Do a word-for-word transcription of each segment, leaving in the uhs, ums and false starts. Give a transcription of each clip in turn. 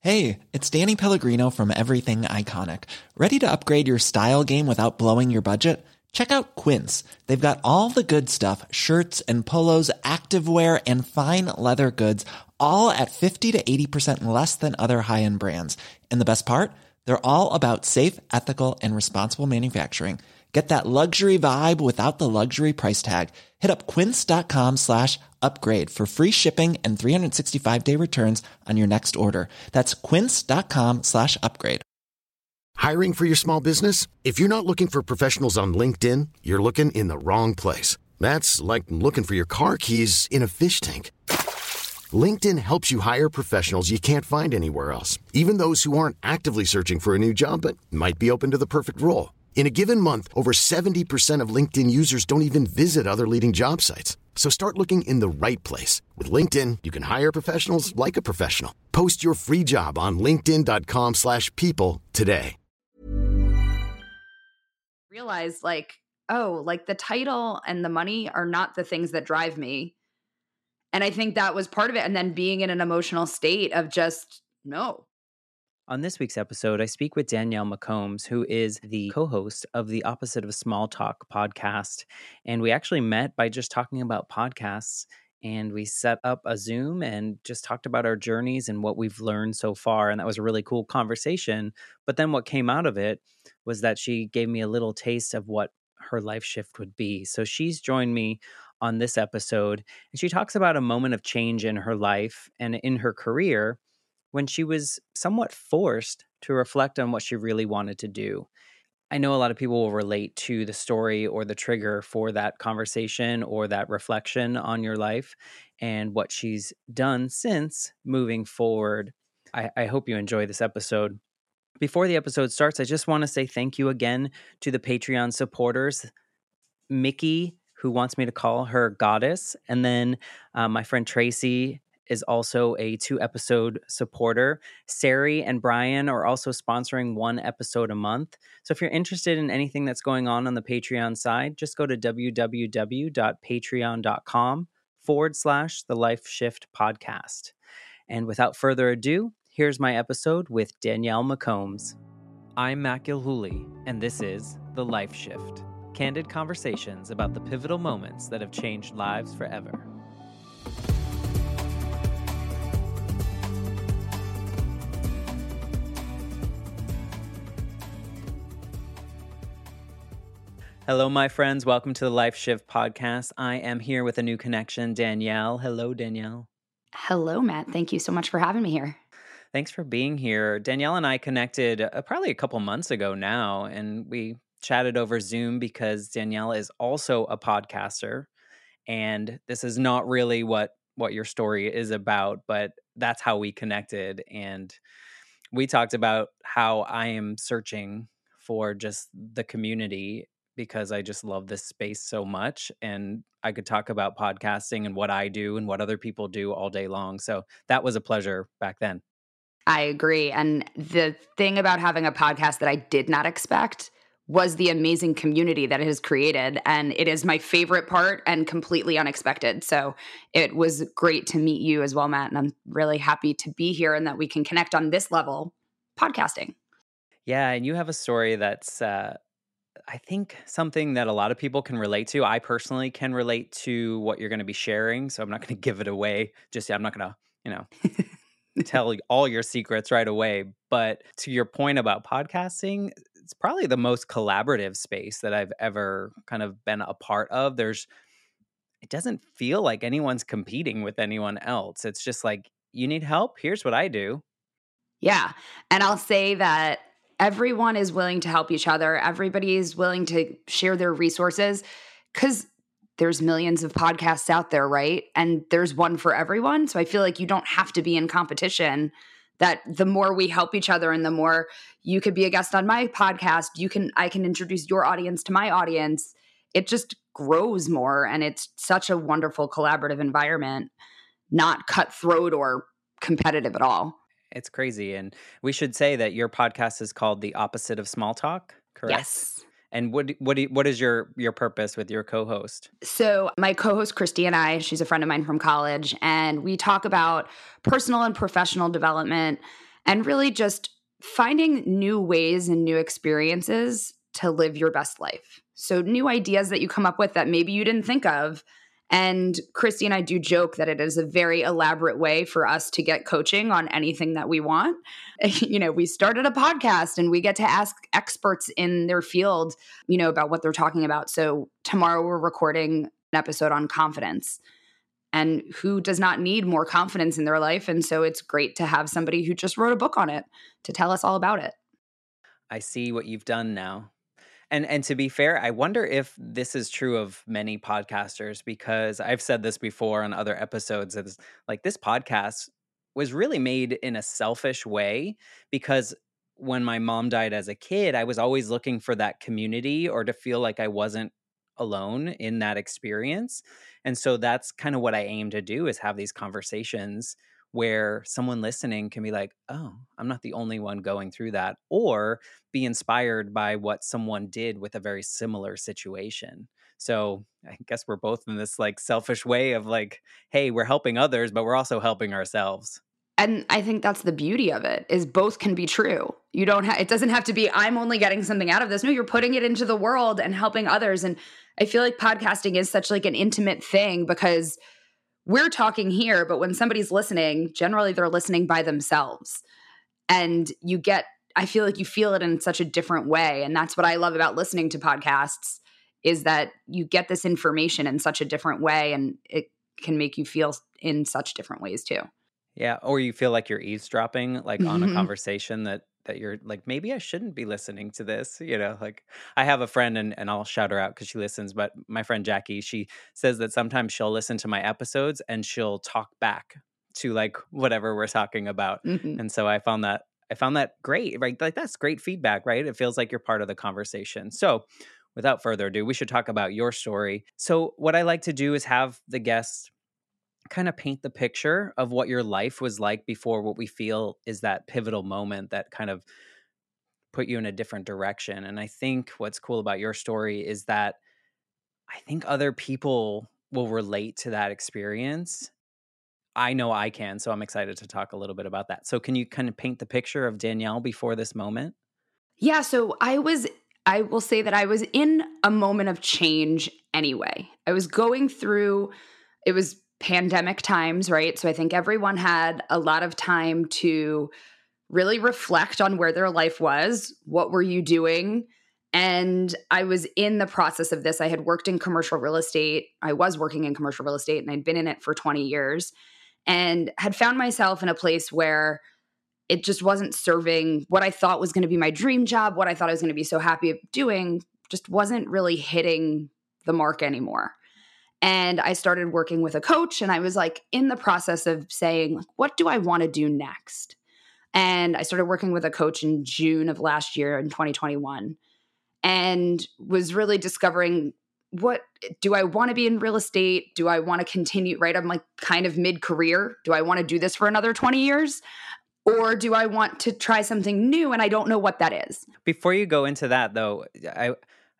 Hey, it's Danny Pellegrino from Everything Iconic. Ready to upgrade your style game without blowing your budget? Check out Quince. They've got all the good stuff, shirts and polos, activewear, and fine leather goods, all at fifty to eighty percent less than other high-end brands. And the best part? They're all about safe, ethical, and responsible manufacturing. Get that luxury vibe without the luxury price tag. Hit up quince.com slash upgrade for free shipping and three sixty-five day returns on your next order. That's quince.com slash upgrade. Hiring for your small business? If you're not looking for professionals on LinkedIn, you're looking in the wrong place. That's like looking for your car keys in a fish tank. LinkedIn helps you hire professionals you can't find anywhere else, even those who aren't actively searching for a new job but might be open to the perfect role. In a given month, over seventy percent of LinkedIn users don't even visit other leading job sites. So start looking in the right place. With LinkedIn, you can hire professionals like a professional. Post your free job on linkedin.com slash people today. Realize like, oh, like the title and the money are not the things that drive me. And I think that was part of it. And then being in an emotional state of just, no. On this week's episode, I speak with Danielle McCombs, who is the co-host of the Opposite of Small Talk podcast. And we actually met by just talking about podcasts. And we set up a Zoom and just talked about our journeys and what we've learned so far. And that was a really cool conversation. But then what came out of it was that she gave me a little taste of what her life shift would be. So she's joined me on this episode. And she talks about a moment of change in her life and in her career when she was somewhat forced to reflect on what she really wanted to do. I know a lot of people will relate to the story or the trigger for that conversation or that reflection on your life and what she's done since moving forward. I, I hope you enjoy this episode. Before the episode starts, I just want to say thank you again to the Patreon supporters. Mickey, who wants me to call her Goddess, and then uh, my friend Tracy is also a two-episode supporter. Sari and Brian are also sponsoring one episode a month. So if you're interested in anything that's going on on the Patreon side, just go to www.patreon.com forward slash the Life Shift podcast. And without further ado, here's my episode with Danielle McCombs. I'm Matt Gilhooly, and this is The Life Shift. Candid conversations about the pivotal moments that have changed lives forever. Hello, my friends. Welcome to the Life Shift podcast. I am here with a new connection, Danielle. Hello, Danielle. Hello, Matt. Thank you so much for having me here. Thanks for being here. Danielle and I connected uh, probably a couple months ago now, and we chatted over Zoom because Danielle is also a podcaster. And this is not really what, what your story is about, but that's how we connected. And we talked about how I am searching for just the community because I just love this space so much. And I could talk about podcasting and what I do and what other people do all day long. So that was a pleasure back then. I agree. And the thing about having a podcast that I did not expect was the amazing community that it has created. And it is my favorite part and completely unexpected. So it was great to meet you as well, Matt. And I'm really happy to be here and that we can connect on this level, podcasting. Yeah. And you have a story that's, uh, I think something that a lot of people can relate to. I personally can relate to what you're going to be sharing. So I'm not going to give it away. Just, I'm not going to, you know, tell all your secrets right away. But to your point about podcasting, it's probably the most collaborative space that I've ever kind of been a part of. There's, it doesn't feel like anyone's competing with anyone else. It's just like, you need help? Here's what I do. Yeah. And I'll say that everyone is willing to help each other. Everybody is willing to share their resources because there's millions of podcasts out there, right? And there's one for everyone. So I feel like you don't have to be in competition. That the more we help each other and the more you could be a guest on my podcast, you can, I can introduce your audience to my audience. It just grows more. And it's such a wonderful collaborative environment, not cutthroat or competitive at all. It's crazy. And we should say that your podcast is called The Opposite of Small Talk, correct? Yes. And what what do you, what is your your purpose with your co-host? So my co-host, Christy, and I, she's a friend of mine from college, and we talk about personal and professional development and really just finding new ways and new experiences to live your best life. So new ideas that you come up with that maybe you didn't think of. And Christy and I do joke that it is a very elaborate way for us to get coaching on anything that we want. You know, we started a podcast and we get to ask experts in their field, you know, about what they're talking about. So tomorrow we're recording an episode on confidence. And who does not need more confidence in their life? And so it's great to have somebody who just wrote a book on it to tell us all about it. I see what you've done now. And and to be fair, I wonder if this is true of many podcasters, because I've said this before on other episodes. It's like this podcast was really made in a selfish way, because when my mom died as a kid, I was always looking for that community or to feel like I wasn't alone in that experience. And so that's kind of what I aim to do, is have these conversations where someone listening can be like, oh, I'm not the only one going through that, or be inspired by what someone did with a very similar situation. So I guess we're both in this like selfish way of like, hey, we're helping others, but we're also helping ourselves. And I think that's the beauty of it, is both can be true. You don't have, it doesn't have to be, I'm only getting something out of this. No, you're putting it into the world and helping others. And I feel like podcasting is such like an intimate thing, because we're talking here, but when somebody's listening, generally they're listening by themselves. And you get, I feel like you feel it in such a different way. And that's what I love about listening to podcasts, is that you get this information in such a different way, and it can make you feel in such different ways too. Yeah, or you feel like you're eavesdropping, like on a Mm-hmm. conversation that that you're like, maybe I shouldn't be listening to this. You know, like I have a friend, and, and I'll shout her out because she listens, but my friend Jackie, she says that sometimes she'll listen to my episodes and she'll talk back to like whatever we're talking about. Mm-hmm. And so I found that I found that great, right? Like that's great feedback, right? It feels like you're part of the conversation. So without further ado, we should talk about your story. So what I like to do is have the guests kind of paint the picture of what your life was like before what we feel is that pivotal moment that kind of put you in a different direction. And I think what's cool about your story is that I think other people will relate to that experience. I know I can, so I'm excited to talk a little bit about that. So can you kind of paint the picture of Danielle before this moment? Yeah, so I was, I will say that I was in a moment of change anyway. I was going through, it was pandemic times, right? So I think everyone had a lot of time to really reflect on where their life was. What were you doing? And I was in the process of this. I had worked in commercial real estate. I was working in commercial real estate, and I'd been in it for twenty years, and had found myself in a place where it just wasn't serving what I thought was going to be my dream job, what I thought I was going to be so happy doing, just wasn't really hitting the mark anymore. And I started working with a coach, and I was like in the process of saying, like, what do I want to do next? And I started working with a coach in June of last year in twenty twenty-one, and was really discovering, what do I want to be in real estate? Do I want to continue, right? I'm like kind of mid-career. Do I want to do this for another twenty years? Or do I want to try something new? And I don't know what that is. Before you go into that though, I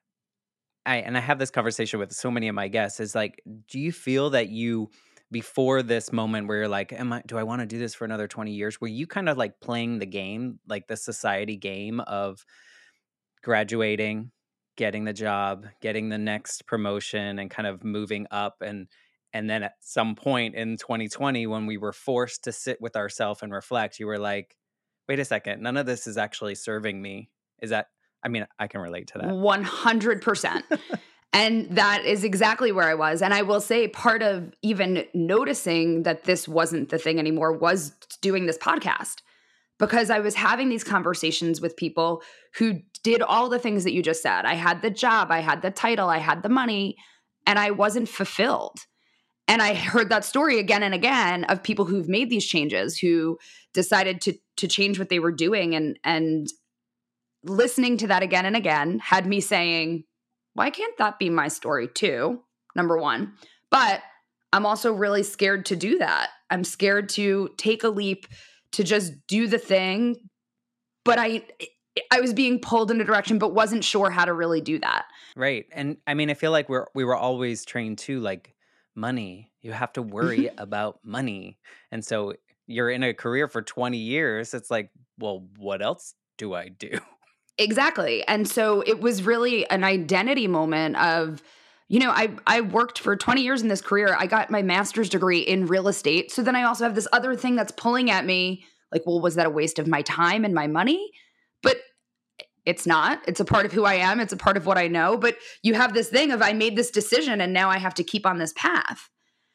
I and I have this conversation with so many of my guests, is like, do you feel that you, before this moment where you're like, am I, do I want to do this for another twenty years? Were you kind of like playing the game, like the society game of graduating, getting the job, getting the next promotion, and kind of moving up? And and then at some point in twenty twenty, when we were forced to sit with ourselves and reflect, you were like, wait a second, none of this is actually serving me. Is that, I mean, I can relate to that. one hundred percent. And that is exactly where I was. And I will say, part of even noticing that this wasn't the thing anymore was doing this podcast, because I was having these conversations with people who did all the things that you just said. I had the job, I had the title, I had the money, and I wasn't fulfilled. And I heard that story again and again of people who've made these changes, who decided to to change what they were doing. And and listening to that again and again had me saying, why can't that be my story too? Number one. But I'm also really scared to do that. I'm scared to take a leap, to just do the thing. But I I was being pulled in a direction, but wasn't sure how to really do that. Right. And I mean, I feel like we're we were always trained to like money. You have to worry about money. And so you're in a career for twenty years. It's like, well, what else do I do? Exactly. And so it was really an identity moment of, you know, I I worked for twenty years in this career. I got my master's degree in real estate. So then I also have this other thing that's pulling at me like, well, was that a waste of my time and my money? But it's not. It's a part of who I am. It's a part of what I know. But you have this thing of I made this decision and now I have to keep on this path.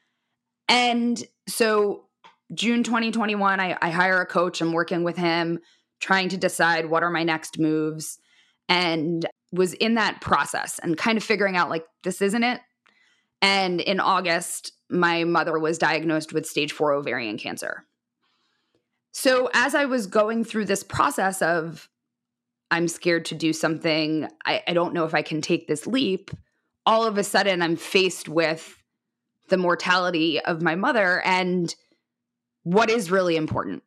And so June twenty twenty-one, I, I hire a coach. I'm working with him, trying to decide what are my next moves, and was in that process and kind of figuring out like, this isn't it. And in August, my mother was diagnosed with stage four ovarian cancer. So as I was going through this process of, I'm scared to do something, I, I don't know if I can take this leap, all of a sudden I'm faced with the mortality of my mother and what is really important.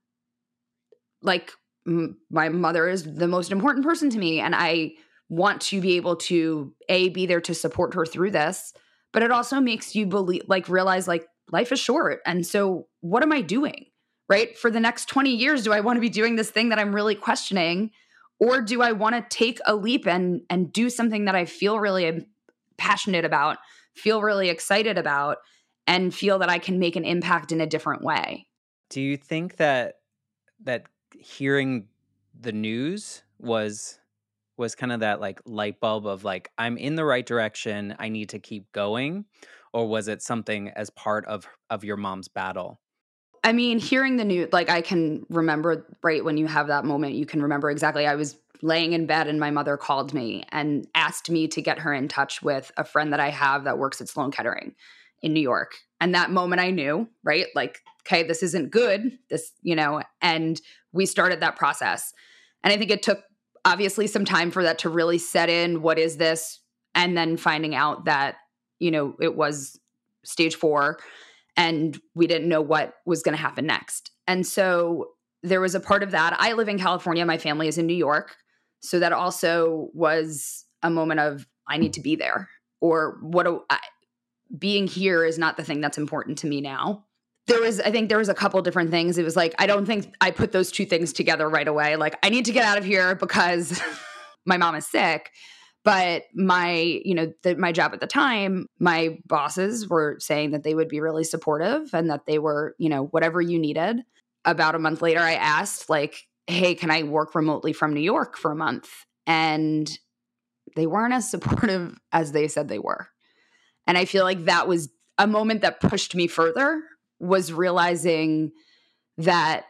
Like, m- my mother is the most important person to me, and I want to be able to, A, be there to support her through this, but it also makes you believe, like, realize, like, life is short. And so what am I doing, right? For the next twenty years, do I want to be doing this thing that I'm really questioning? Or do I want to take a leap and and do something that I feel really passionate about, feel really excited about, and feel that I can make an impact in a different way? Do you think that that hearing the news was was kind of that like light bulb of like, I'm in the right direction, I need to keep going? Or was it something as part of of your mom's battle? I mean, hearing the news, like I can remember right when you have that moment, you can remember exactly. I was laying in bed and my mother called me and asked me to get her in touch with a friend that I have that works at Sloan Kettering in New York. And that moment I knew, right? Like, okay, this isn't good. This, you know, and we started that process. And I think it took obviously some time for that to really set in. What is this? And then finding out that, you know, it was stage four and we didn't know what was going to happen next. And so there was a part of that. I live in California. My family is in New York. So that also was a moment of, I need to be there. Or what do I, being here is not the thing that's important to me now. There was, I think there was a couple different things. It was like, I don't think I put those two things together right away. Like, I need to get out of here because my mom is sick. But my, you know, the, my job at the time, my bosses were saying that they would be really supportive and that they were, you know, whatever you needed. About a month later, I asked like, hey, can I work remotely from New York for a month? And they weren't as supportive as they said they were. And I feel like that was a moment that pushed me further, was realizing that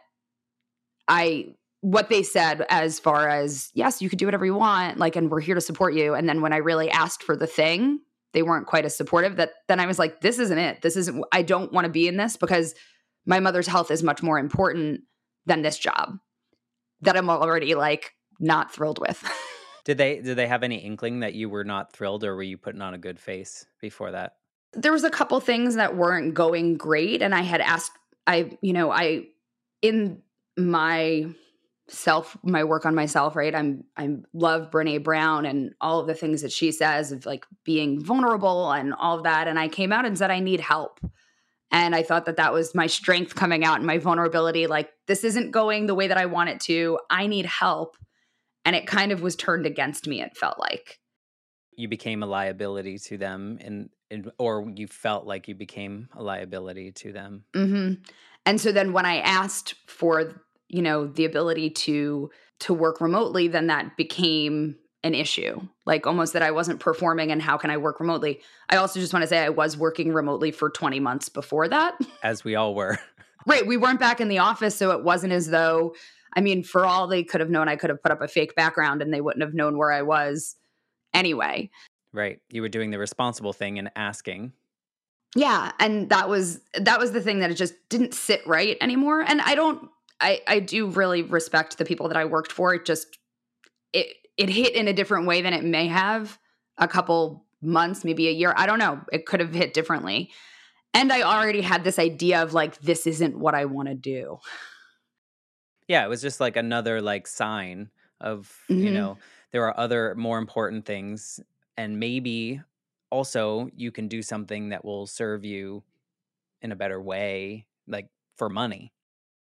I, what they said as far as, yes, you could do whatever you want, like, and we're here to support you. And then when I really asked for the thing, they weren't quite as supportive. That then I was like, this isn't it. This isn't, I don't want to be in this because my mother's health is much more important than this job that I'm already like not thrilled with. Did they did they have any inkling that you were not thrilled, or were you putting on a good face before that? There was a couple things that weren't going great. And I had asked, I, you know, I, in my self, my work on myself, right? I'm, I love Brene Brown and all of the things that she says of like being vulnerable and all of that. And I came out and said, I need help. And I thought that that was my strength coming out and my vulnerability. Like, this isn't going the way that I want it to. I need help. And it kind of was turned against me, it felt like. You became a liability to them, and, and or you felt like you became a liability to them. Mm-hmm. And so then when I asked for, you know, the ability to to work remotely, then that became an issue. Like almost that I wasn't performing and how can I work remotely? I also just want to say I was working remotely for twenty months before that. As we all were. Right. We weren't back in the office, so it wasn't as though, I mean, for all they could have known, I could have put up a fake background and they wouldn't have known where I was anyway. Right. You were doing the responsible thing and asking. Yeah. And that was, that was the thing that it just didn't sit right anymore. And I don't, I, I do really respect the people that I worked for. It just, it, it hit in a different way than it may have a couple months, maybe a year. I don't know. It could have hit differently. And I already had this idea of like, this isn't what I want to do. Yeah. It was just like another like sign of, Mm-hmm. you know, there are other more important things. And maybe also you can do something that will serve you in a better way, like for money.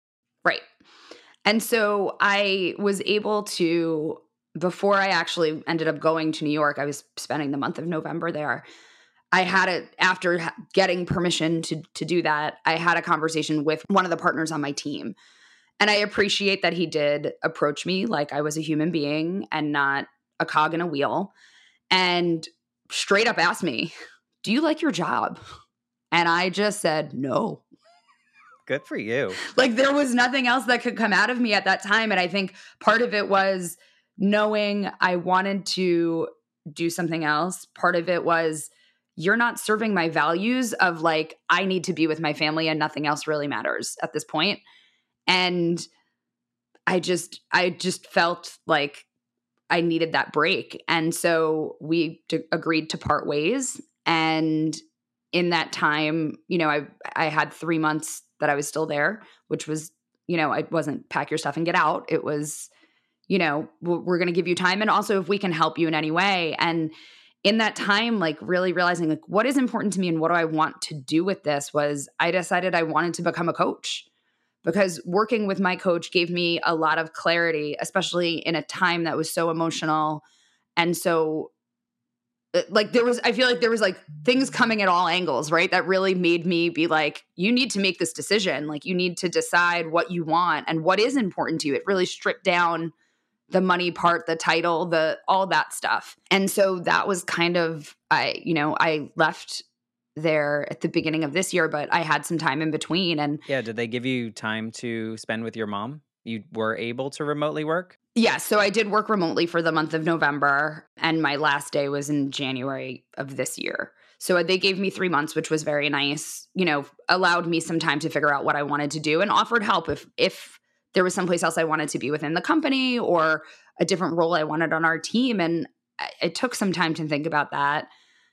Right. And so I was able to, before I actually ended up going to New York, I was spending the month of November there. I had it after getting permission to to do that. I had a conversation with one of the partners on my team. And I appreciate that he did approach me like I was a human being and not a cog in a wheel, and straight up asked me, "Do you like your job?" And I just said, "No." Good for you. Like there was nothing else that could come out of me at that time. And I think part of it was knowing I wanted to do something else. Part of it was, you're not serving my values of like, I need to be with my family and nothing else really matters at this point. And I just, I just felt like I needed that break. And so we d- agreed to part ways. And in that time, you know, I, I had three months that I was still there, which was, you know, it wasn't pack your stuff and get out. It was, you know, we're going to give you time. And also if we can help you in any way. And in that time, like really realizing like what is important to me and what do I want to do with this, was I decided I wanted to become a coach, because working with my coach gave me a lot of clarity, especially in a time that was so emotional. And so like there was, I feel like there was like things coming at all angles, right? That really made me be like, you need to make this decision. Like you need to decide what you want and what is important to you. It really stripped down the money part, the title, the, all that stuff. And so that was kind of, I, you know, I left there at the beginning of this year, but I had some time in between. And yeah, did they give you time to spend with your mom? You were able to remotely work? Yeah, so I did work remotely for the month of November, and my last day was in January of this year. So they gave me three months, which was very nice, you know, allowed me some time to figure out what I wanted to do, and offered help if if there was someplace else I wanted to be within the company or a different role I wanted on our team. And it took some time to think about that.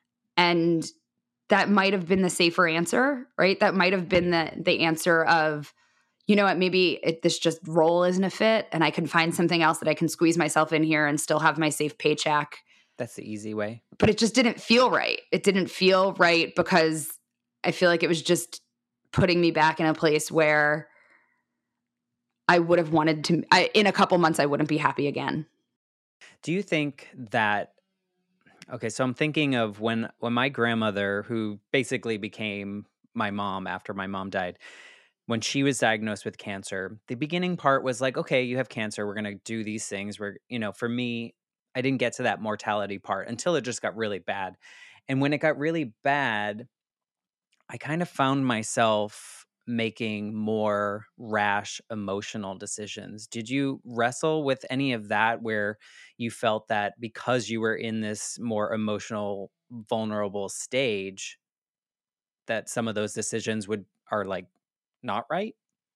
And that might have been the safer answer, right? That might have been the the answer of, you know what, maybe it, this just role isn't a fit and I can find something else that I can squeeze myself in here and still have my safe paycheck. That's the easy way. But it just didn't feel right. It didn't feel right because I feel like it was just putting me back in a place where I would have wanted to, I, in a couple months, I wouldn't be happy again. Do you think that, okay, so I'm thinking of when, when my grandmother, who basically became my mom after my mom died, when she was diagnosed with cancer, the beginning part was like, okay, you have cancer. We're going to do these things. We're, you know, for me, I didn't get to that mortality part until it just got really bad. And when it got really bad, I kind of found myself making more rash emotional decisions. Did you wrestle with any of that where you felt that because you were in this more emotional, vulnerable stage, that some of those decisions would are like not right?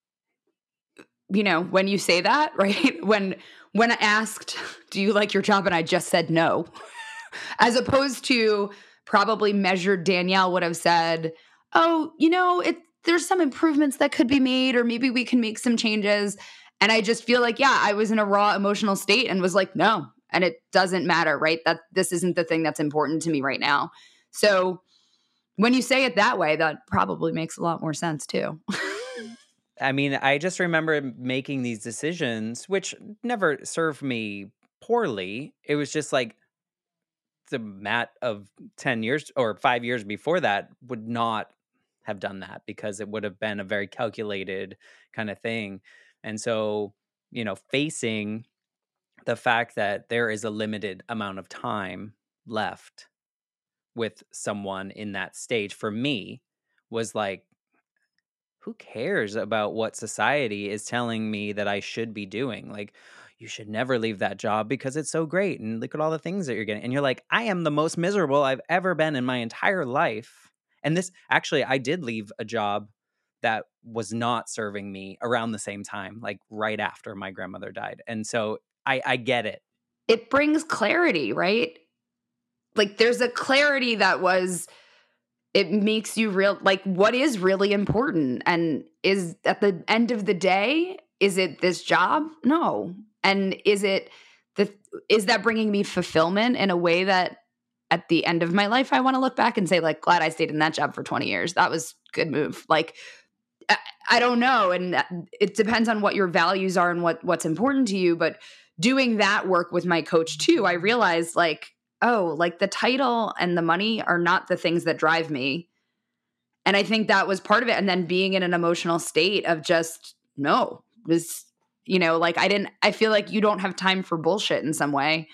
You know, when you say that, right? When when I asked, do you like your job? And I just said no, as opposed to probably measured Danielle would have said, oh, you know, it there's some improvements that could be made, or maybe we can make some changes. And I just feel like, yeah, I was in a raw emotional state and was like, no, and it doesn't matter, right? That this isn't the thing that's important to me right now. So when you say it that way, that probably makes a lot more sense too. I mean, I just remember making these decisions, which never served me poorly. It was just like the Matt of ten years or five years before that would not have done that, because it would have been a very calculated kind of thing. And so, you know, facing the fact that there is a limited amount of time left with someone in that stage for me was like, who cares about what society is telling me that I should be doing? Like, you should never leave that job because it's so great. And look at all the things that you're getting. And you're like, I am the most miserable I've ever been in my entire life. And this actually, I did leave a job that was not serving me around the same time, like right after my grandmother died. And so I, I get it. It brings clarity, right? Like there's a clarity that was, it makes you real, like what is really important, and is at the end of the day, is it this job? No. And is it the, is that bringing me fulfillment in a way that at the end of my life, I want to look back and say like, glad I stayed in that job for twenty years. That was a good move. Like I, I don't know. And it depends on what your values are and what what's important to you. But doing that work with my coach too, I realized like, oh, like the title and the money are not the things that drive me. And I think that was part of it. And then being in an emotional state of just, no, was, you know, like I didn't, I feel like you don't have time for bullshit in some way.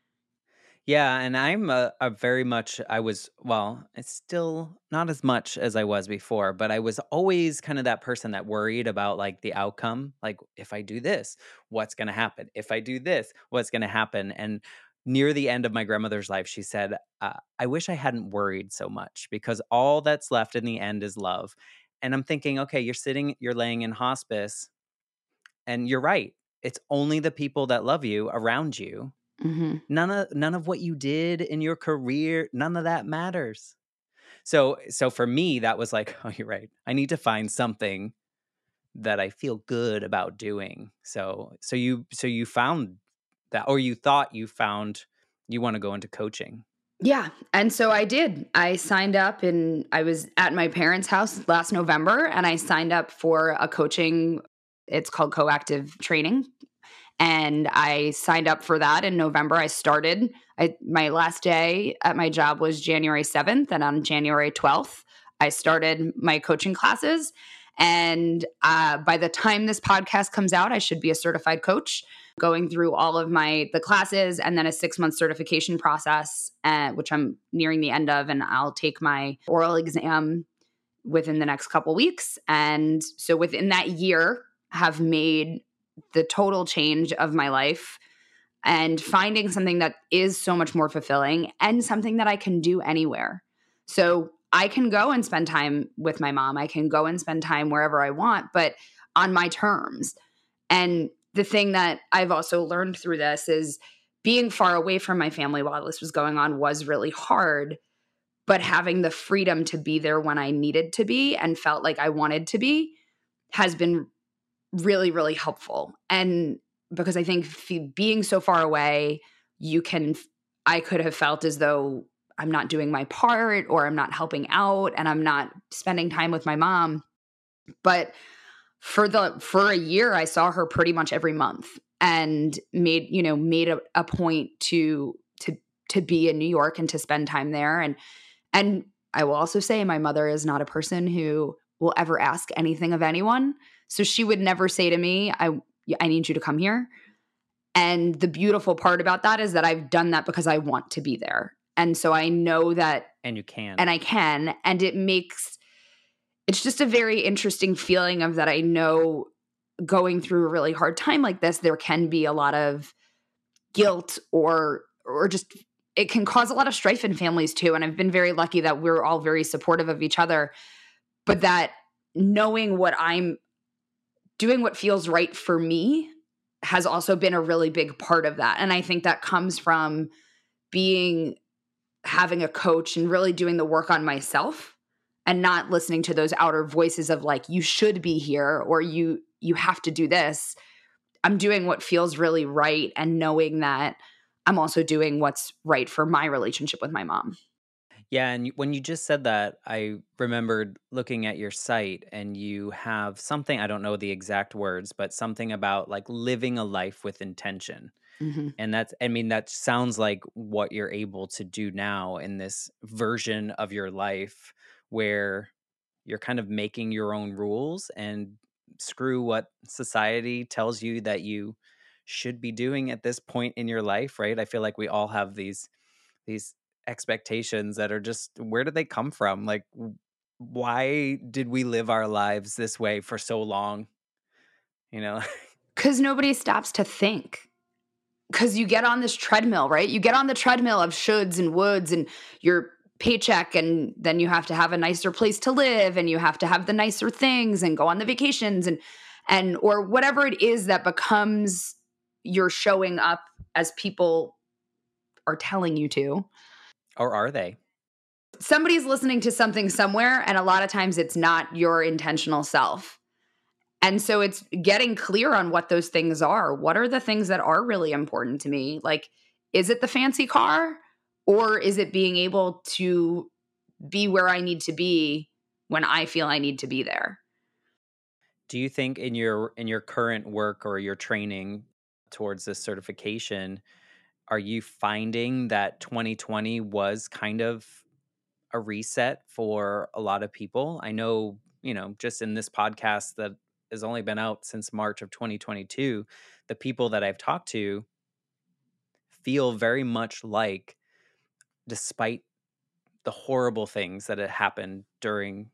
Yeah, and I'm a, a very much, I was, well, it's still not as much as I was before, but I was always kind of that person that worried about like the outcome. Like, if I do this, what's going to happen? If I do this, what's going to happen? And near the end of my grandmother's life, she said, uh, I wish I hadn't worried so much because all that's left in the end is love. And I'm thinking, okay, you're sitting, you're laying in hospice, and you're right. It's only the people that love you around you. Mm-hmm. None of none of what you did in your career, none of that matters. So so for me, that was like, oh, you're right. I need to find something that I feel good about doing. So so you so you found that, or you thought you found you want to go into coaching. Yeah. And so I did. I signed up and I was at my parents' house last November and I signed up for a coaching. It's called Coactive Training. And I signed up for that in November. I started, I, my last day at my job was January seventh. And on January twelfth, I started my coaching classes. And uh, by the time this podcast comes out, I should be a certified coach, going through all of my the classes and then a six-month certification process, uh, which I'm nearing the end of. And I'll take my oral exam within the next couple weeks. And so within that year, have made the total change of my life and finding something that is so much more fulfilling and something that I can do anywhere. So I can go and spend time with my mom. I can go and spend time wherever I want, but on my terms. And the thing that I've also learned through this is being far away from my family while this was going on was really hard, but having the freedom to be there when I needed to be and felt like I wanted to be has been really, really helpful. And because I think f- being so far away, you can, I could have felt as though I'm not doing my part or I'm not helping out and I'm not spending time with my mom. But for the, for a year, I saw her pretty much every month and made, you know, made a, a point to, to, to be in New York and to spend time there. And, and I will also say my mother is not a person who will ever ask anything of anyone. So she would never say to me, I, I need you to come here. And the beautiful part about that is that I've done that because I want to be there. And so I know that. And you can. And I can. And it makes, it's just a very interesting feeling of that I know going through a really hard time like this, there can be a lot of guilt or, or just, it can cause a lot of strife in families too. And I've been very lucky that we're all very supportive of each other, but that knowing what I'm doing what feels right for me has also been a really big part of that. And I think that comes from being, having a coach and really doing the work on myself and not listening to those outer voices of like, you should be here or you, you have to do this. I'm doing what feels really right and knowing that I'm also doing what's right for my relationship with my mom. Yeah, and you- when you just said that, I remembered looking at your site and you have something, I don't know the exact words, but something about like living a life with intention. Mm-hmm. And that's, I mean, that sounds like what you're able to do now in this version of your life where you're kind of making your own rules and screw what society tells you that you should be doing at this point in your life, right? I feel like we all have these these expectations that are just, where did they come from? Like, w- why did we live our lives this way for so long? You know? Because nobody stops to think. Because you get on this treadmill, right? You get on the treadmill of shoulds and woulds and your paycheck, and then you have to have a nicer place to live, and you have to have the nicer things, and go on the vacations, and and or whatever it is that becomes you're showing up as people are telling you to. Or are they? Somebody's listening to something somewhere, and a lot of times it's not your intentional self. And so it's getting clear on what those things are. What are the things that are really important to me? Like, is it the fancy car, or is it being able to be where I need to be when I feel I need to be there? Do you think in your in your current work or your training towards this certification, are you finding that twenty twenty was kind of a reset for a lot of people? I know, you know, just in this podcast that has only been out since March of twenty twenty-two, the people that I've talked to feel very much like, despite the horrible things that had happened during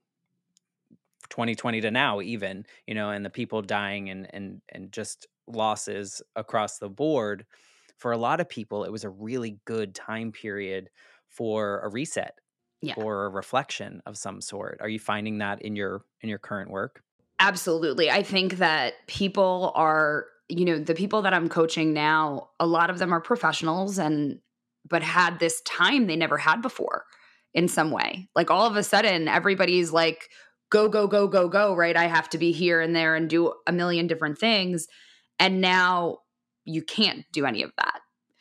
twenty twenty to now, even, you know, and the people dying and and and just losses across the board, for a lot of people it was a really good time period for a reset Yeah. or a reflection of some sort. Are you finding that in your in your current work? Absolutely. I think that people are, you know, the people that I'm coaching now, a lot of them are professionals and but had this time they never had before in some way. Like all of a sudden everybody's like go go go go go, right? I have to be here and there and do a million different things. And now you can't do any of that.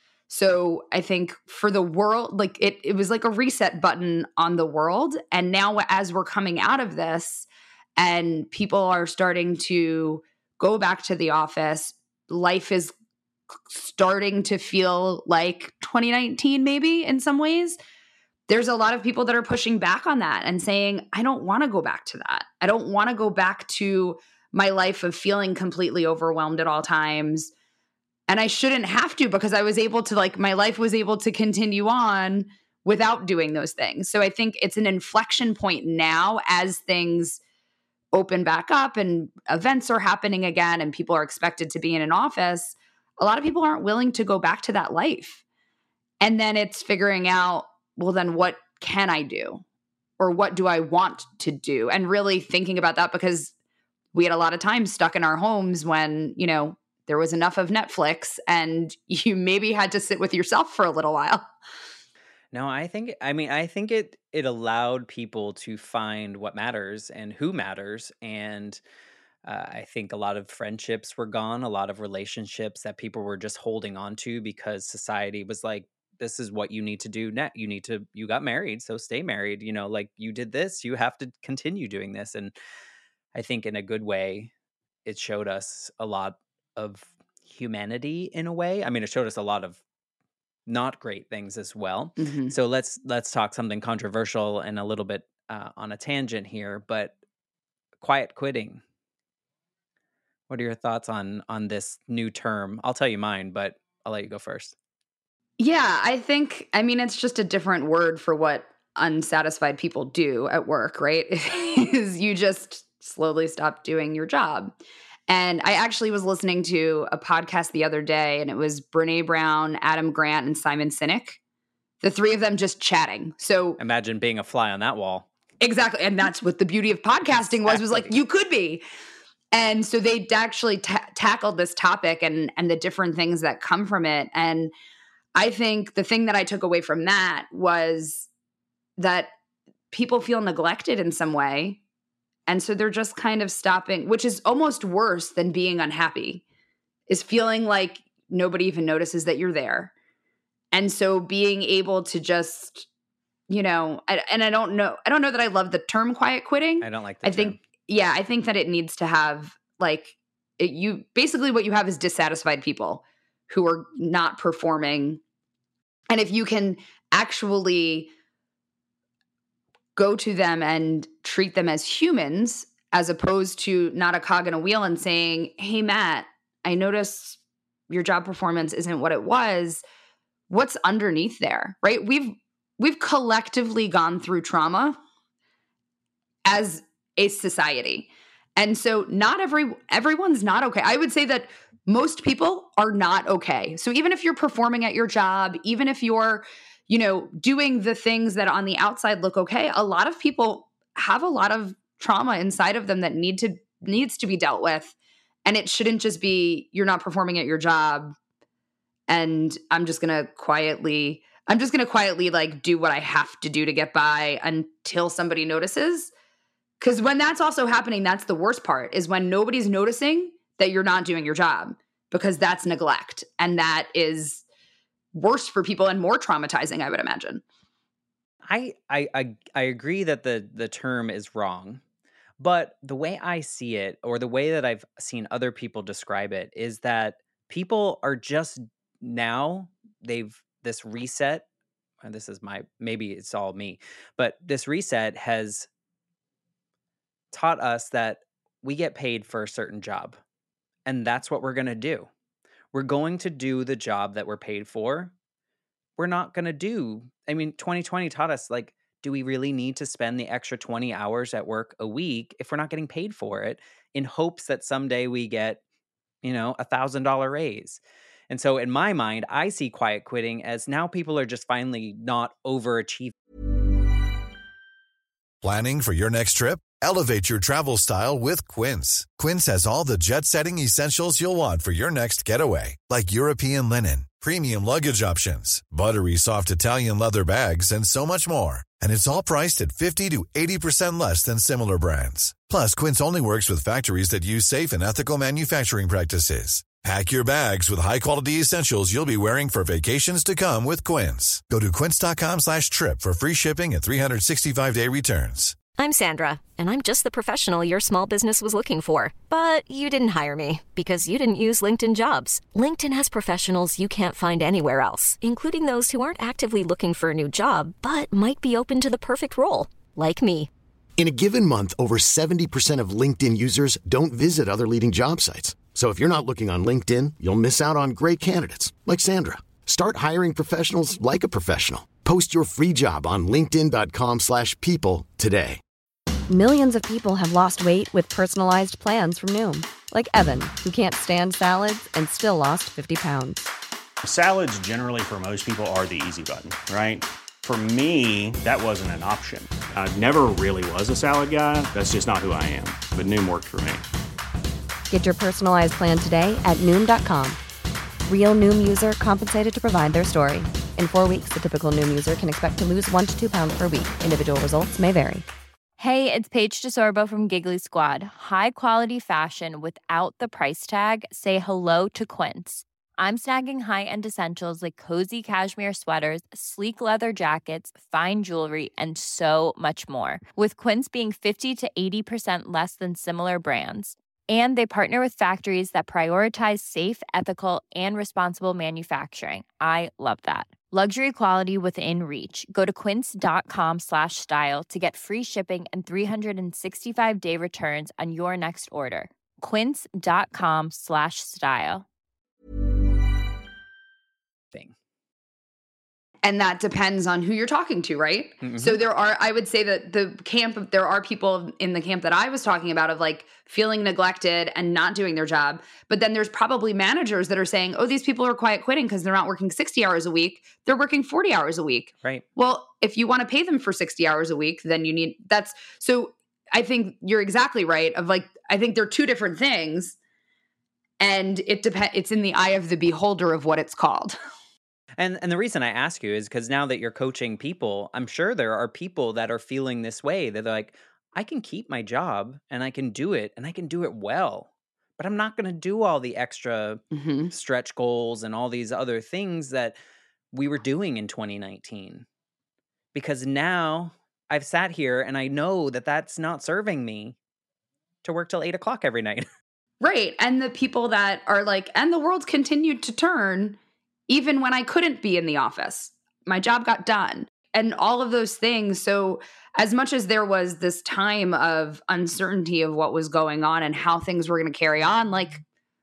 So I think for the world, like it it was like a reset button on the world. And now as we're coming out of this and people are starting to go back to the office, life is starting to feel like twenty nineteen maybe in some ways. There's a lot of people that are pushing back on that and saying, I don't want to go back to that. I don't want to go back to my life of feeling completely overwhelmed at all times. And I shouldn't have to because I was able to, like, my life was able to continue on without doing those things. So I think it's an inflection point now as things open back up and events are happening again and people are expected to be in an office. A lot of people aren't willing to go back to that life. And then it's figuring out, well, then what can I do? Or what do I want to do? And really thinking about that because we had a lot of time stuck in our homes when, you know, there was enough of Netflix and you maybe had to sit with yourself for a little while. No, I think I mean I think it it allowed people to find what matters and who matters, and uh, I think a lot of friendships were gone, a lot of relationships that people were just holding on to because society was like, this is what you need to do next. You need to you got married, so stay married, you know, like you did this, you have to continue doing this. And I think in a good way it showed us a lot of humanity in a way. I mean, it showed us a lot of not great things as well. Mm-hmm. So let's let's talk something controversial and a little bit uh, on a tangent here, but quiet quitting. What are your thoughts on on this new term? I'll tell you mine, but I'll let you go first. Yeah, I think, I mean, it's just a different word for what unsatisfied people do at work, right? Is you just slowly stop doing your job. And I actually was listening to a podcast the other day, and it was Brene Brown, Adam Grant, and Simon Sinek. The three of them just chatting. So Imagine being a fly on that wall. exactly. And that's what the beauty of podcasting was, was like, Exactly. you could be. And so they actually ta- tackled this topic and and the different things that come from it. And I think the thing that I took away from that was that people feel neglected in some way. And so they're just kind of stopping, which is almost worse than being unhappy, is feeling like nobody even notices that you're there. And so being able to just, you know, I, and I don't know, I don't know that I love the term quiet quitting. I don't like the I term. think, yeah, I think that it needs to have like, it, you basically what you have is dissatisfied people who are not performing. And if you can actually go to them and treat them as humans, as opposed to not a cog in a wheel and saying, hey, Matt, I notice your job performance isn't what it was. What's underneath there, right? We've we've collectively gone through trauma as a society. And so not every everyone's not okay. I would say that most people are not okay. So even if you're performing at your job, even if you're, you know, doing the things that on the outside look okay, a lot of people have a lot of trauma inside of them that need to needs to be dealt with. And it shouldn't just be you're not performing at your job and I'm just going to quietly I'm just going to quietly like do what I have to do to get by until somebody notices. Because when that's also happening, that's the worst part, is when nobody's noticing that you're not doing your job, because that's neglect. And that is worse for people and more traumatizing, I would imagine. I, I I I agree that the the term is wrong, But the way I see it, or the way that I've seen other people describe it, is that people are just now, they've this reset, and this is my, maybe it's all me, but this reset has taught us that we get paid for a certain job. And that's what we're going to do. We're going to do the job that we're paid for. We're not going to do, I mean, twenty twenty taught us, like, do we really need to spend the extra twenty hours at work a week if we're not getting paid for it, in hopes that someday we get, you know, a thousand dollar raise? And so in my mind, I see quiet quitting as now people are just finally not overachieving. Planning for your next trip? Elevate your travel style with Quince. Quince has all the jet-setting essentials you'll want for your next getaway, like European linen, premium luggage options, buttery soft Italian leather bags, and so much more. And it's all priced at fifty to eighty percent less than similar brands. Plus, Quince only works with factories that use safe and ethical manufacturing practices. Pack your bags with high-quality essentials you'll be wearing for vacations to come with Quince. Go to quince.com slash trip for free shipping and three sixty-five day returns. I'm Sandra, and I'm just the professional your small business was looking for. But you didn't hire me because you didn't use LinkedIn Jobs. LinkedIn has professionals you can't find anywhere else, including those who aren't actively looking for a new job, but might be open to the perfect role, like me. In a given month, over seventy percent of LinkedIn users don't visit other leading job sites. So if you're not looking on LinkedIn, you'll miss out on great candidates like Sandra. Start hiring professionals like a professional. Post your free job on linkedin.com slash people today. Millions of people have lost weight with personalized plans from Noom. Like Evan, who can't stand salads and still lost fifty pounds. Salads generally for most people are the easy button, right? For me, that wasn't an option. I never really was a salad guy. That's just not who I am. But Noom worked for me. Get your personalized plan today at Noom dot com. Real Noom user compensated to provide their story. In four weeks, the typical Noom user can expect to lose one to two pounds per week. Individual results may vary. Hey, it's Paige DeSorbo from Giggly Squad. High quality fashion without the price tag. Say hello to Quince. I'm snagging high-end essentials like cozy cashmere sweaters, sleek leather jackets, fine jewelry, and so much more. With Quince being fifty to eighty percent less than similar brands. And they partner with factories that prioritize safe, ethical, and responsible manufacturing. I love that. Luxury quality within reach. Go to quince.com slash style to get free shipping and three sixty-five day returns on your next order. Quince.com slash style. Thing. And that depends on who you're talking to, right? Mm-hmm. So there are, I would say that the camp, there are people in the camp that I was talking about of like feeling neglected and not doing their job. But then there's probably managers that are saying, oh, these people are quiet quitting because they're not working sixty hours a week. They're working forty hours a week. Right. Well, if you want to pay them for sixty hours a week, then you need, that's, so I think you're exactly right of like, I think they're two different things. And it depends, it's in the eye of the beholder of what it's called. And and the reason I ask you is because now that you're coaching people, I'm sure there are people that are feeling this way. That they're like, I can keep my job and I can do it and I can do it well, but I'm not going to do all the extra mm-hmm. stretch goals and all these other things that we were doing in twenty nineteen. Because now I've sat here and I know that that's not serving me to work till eight o'clock every night. Right. And the people that are like, and the world continued to turn even when I couldn't be in the office. My job got done and all of those things. So as much as there was this time of uncertainty of what was going on and how things were going to carry on, like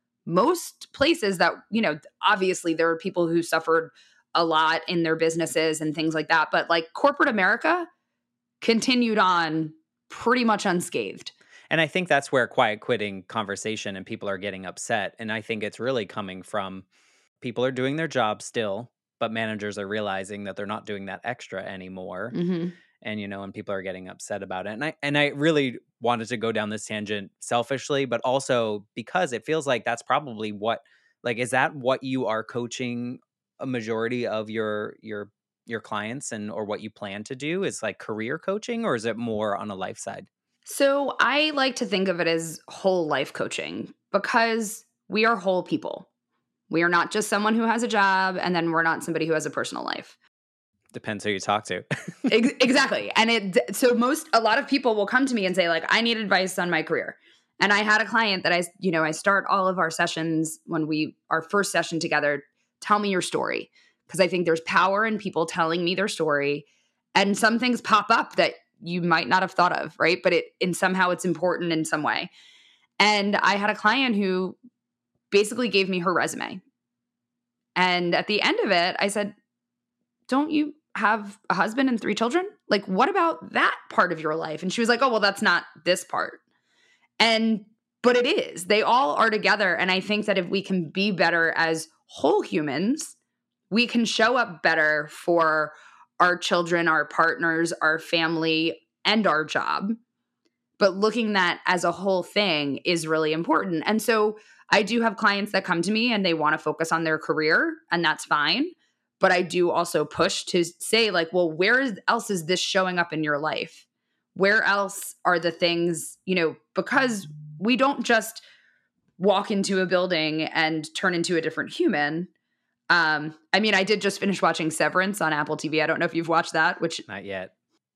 most places that, you know, obviously there are people who suffered a lot in their businesses and things like that. But like corporate America continued on pretty much unscathed. And I think that's where quiet quitting conversation and people are getting upset. And I think it's really coming from people are doing their job still, but managers are realizing that they're not doing that extra anymore. Mm-hmm. And, you know, and people are getting upset about it. And I, and I really wanted to go down this tangent selfishly, but also because it feels like that's probably what, like, is that what you are coaching a majority of your, your, your clients and, or what you plan to do is like career coaching, or is it more on a life side? So I like to think of it as whole life coaching because we are whole people. We are not just someone who has a job and then we're not somebody who has a personal life. Depends who you talk to. Ex- exactly. And it, so most, a lot of people will come to me and say like, I need advice on my career. And I had a client that I, you know, I start all of our sessions when we, our first session together, tell me your story. Because I think there's power in people telling me their story. And some things pop up that you might not have thought of, right? But it, and somehow it's important in some way. And I had a client who basically gave me her resume. And at the end of it, I said, don't you have a husband and three children? Like, what about that part of your life? And she was like, oh, well, that's not this part. And, but it is. They all are together. And I think that if we can be better as whole humans, we can show up better for our children, our partners, our family, and our job. But looking at as a whole thing is really important. And so I do have clients that come to me and they want to focus on their career, and that's fine. But I do also push to say like, well, where is, else is this showing up in your life? Where else are the things, you know, because we don't just walk into a building and turn into a different human. Um, I mean, I did just finish watching Severance on Apple T V. I don't know if you've watched that, which not yet.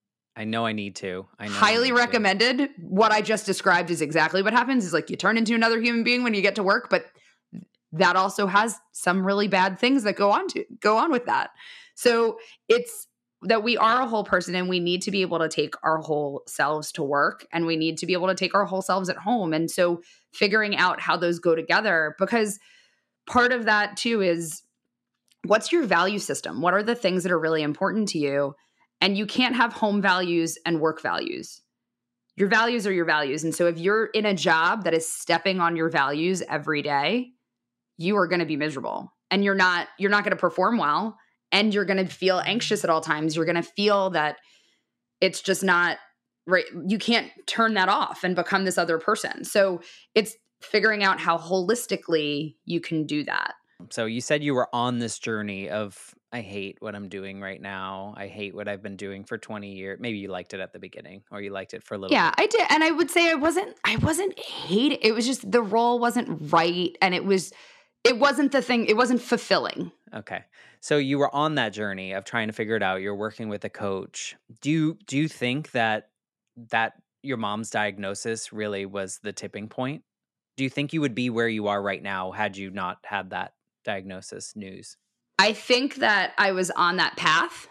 I know I need to. I know highly I recommended. To. What I just described is exactly what happens. Is like you turn into another human being when you get to work, but that also has some really bad things that go on to go on with that. So it's that we are a whole person and we need to be able to take our whole selves to work, and we need to be able to take our whole selves at home. And so figuring out how those go together, because part of that too is what's your value system? What are the things that are really important to you? And you can't have home values and work values. Your values are your values. And so if you're in a job that is stepping on your values every day, you are going to be miserable, and you're not, you're not going to perform well, and you're going to feel anxious at all times. You're going to feel that it's just not right. You can't turn that off and become this other person. So it's figuring out how holistically you can do that. So you said you were on this journey of, I hate what I'm doing right now. I hate what I've been doing for twenty years. Maybe you liked it at the beginning, or you liked it for a little yeah, bit. I did. And I would say I wasn't, I wasn't hating. It was just the role wasn't right. And it was, it wasn't the thing. It wasn't fulfilling. Okay. So you were on that journey of trying to figure it out. You're working with a coach. Do you, do you think that, that your mom's diagnosis really was the tipping point? Do you think you would be where you are right now had you not had that diagnosis news? I think that I was on that path,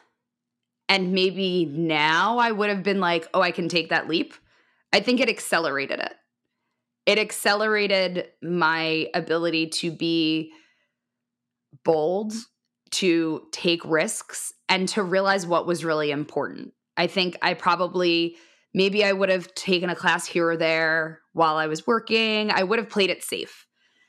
and maybe now I would have been like, oh, I can take that leap. I think it accelerated it. It accelerated my ability to be bold, to take risks, and to realize what was really important. I think I probably, maybe I would have taken a class here or there while I was working. I would have played it safe.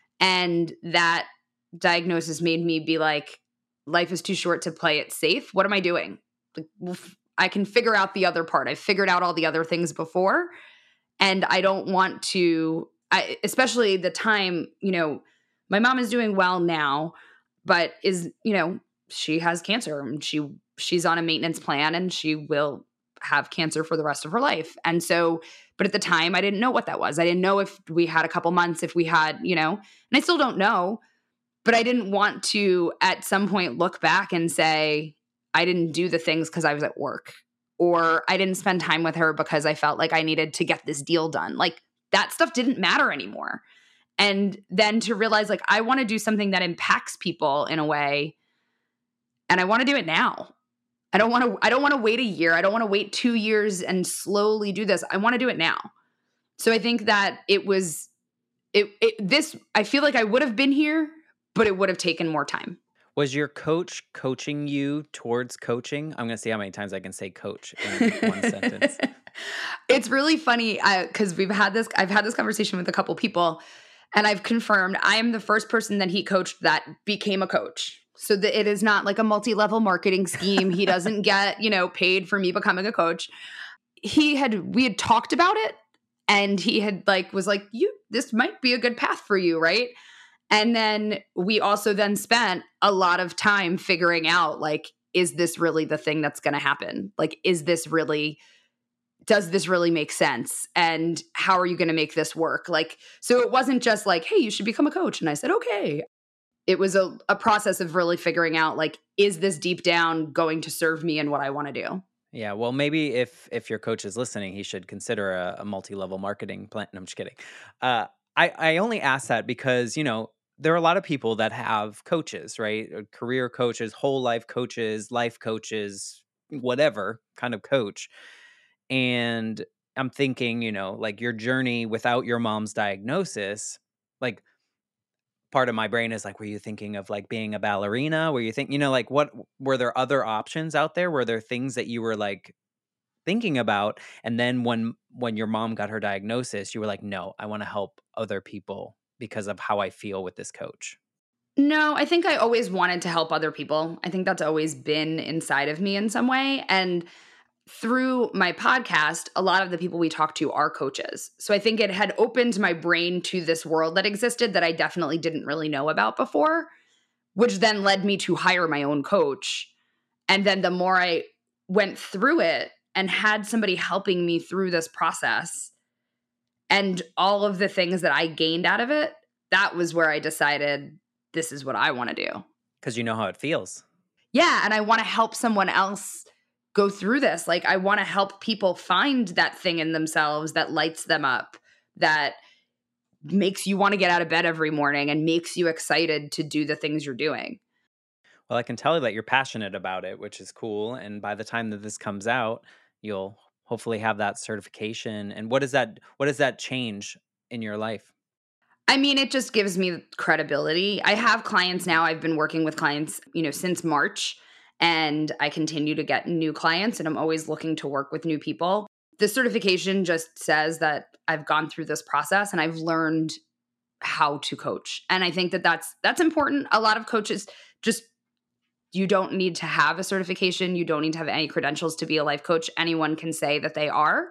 And that diagnosis made me be like, life is too short to play it safe. What am I doing? Like, I can figure out the other part. I've figured out all the other things before. And I don't want to, I, especially the time, you know, my mom is doing well now, but is, you know, she has cancer and she, she's on a maintenance plan, and she will have cancer for the rest of her life. And so, but at the time I didn't know what that was. I didn't know if we had a couple months, if we had, you know, and I still don't know, but I didn't want to at some point look back and say, I didn't do the things because I was at work, or I didn't spend time with her because I felt like I needed to get this deal done. Like that stuff didn't matter anymore. And then to realize like, I want to do something that impacts people in a way, and I want to do it now. I don't want to, I don't want to wait a year. I don't want to wait two years and slowly do this. I want to do it now. So I think that it was, it, it this, I feel like I would have been here, but it would have taken more time. Was your coach coaching you towards coaching? I'm going to see how many times I can say coach in one sentence. It's really funny because we've had this, I've had this conversation with a couple people, and I've confirmed I am the first person that he coached that became a coach. So that it is not like a multi-level marketing scheme. He doesn't get, you know, paid for me becoming a coach. He had, we had talked about it, and he had like, was like, you, this might be a good path for you. Right. And then we also then spent a lot of time figuring out, like, is this really the thing that's going to happen? Like, is this really, does this really make sense? And how are you going to make this work? Like, so it wasn't just like, hey, you should become a coach. And I said, okay. it was a, a process of really figuring out, like, is this deep down going to serve me and what I want to do? Yeah, well, maybe if if your coach is listening, he should consider a, a multi-level marketing plan. No, I'm just kidding. Uh, I I only ask that because, you know, there are a lot of people that have coaches, right? Uh, Career coaches, whole life coaches, life coaches, whatever kind of coach. And I'm thinking, you know, like your journey without your mom's diagnosis, like part of my brain is like, were you thinking of like being a ballerina? Were you think, you know, like what were there other options out there? Were there things that you were like thinking about? And then when when your mom got her diagnosis, you were like, no, I want to help other people because of how I feel with this coach. No, I think I always wanted to help other people. I think that's always been inside of me in some way. And through my podcast, a lot of the people we talk to are coaches. So I think it had opened my brain to this world that existed that I definitely didn't really know about before, which then led me to hire my own coach. And then the more I went through it and had somebody helping me through this process and all of the things that I gained out of it, that was where I decided this is what I want to do. Because you know how it feels. Yeah. And I want to help someone else go through this. Like, I want to help people find that thing in themselves that lights them up, that makes you want to get out of bed every morning and makes you excited to do the things you're doing. Well, I can tell that you're passionate about it, which is cool. And by the time that this comes out, you'll hopefully have that certification. And what does that what does that change in your life? I mean, it just gives me credibility. I have clients now. I've been working with clients, you know, since March. And I continue to get new clients, and I'm always looking to work with new people. The certification just says that I've gone through this process and I've learned how to coach. And I think that that's that's important. A lot of coaches just, you don't need to have a certification. You don't need to have any credentials to be a life coach. Anyone can say that they are.